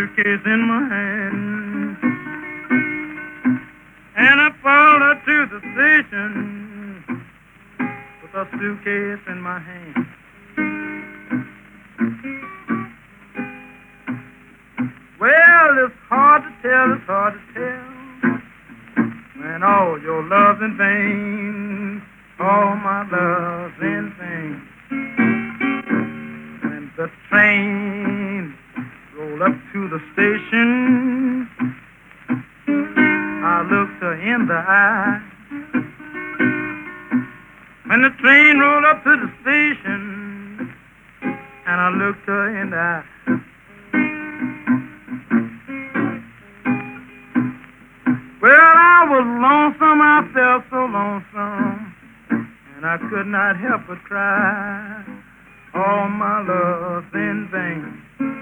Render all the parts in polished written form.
suitcase in my hand, and I followed her to the station with a suitcase in my hand. Well, it's hard to tell when all your love's in vain, all my love's in vain. When the train rolled up to the station, I looked her in the eye. When the train rolled up to the station, and I looked her in the eye. Well, I was lonesome, I felt so lonesome, and I could not help but cry. All my love's in vain.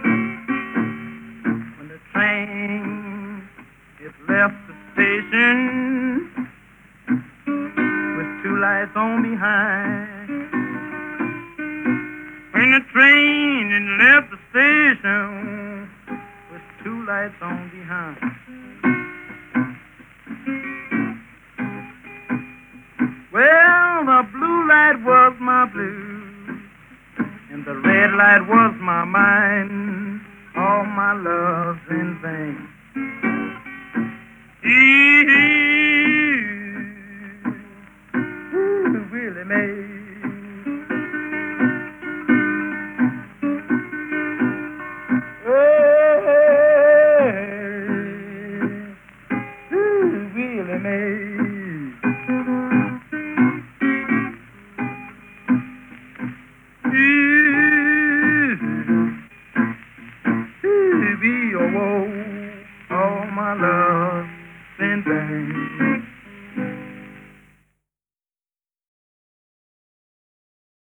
When the train it left the station with two lights on behind. When the train it left the station with two lights on behind. Well, the blue light was my blue, and the red light was my mind. All my love's in vain. Ooh, Willie Mae. Ooh, Willie Mae. Be a woe, all my love's in vain.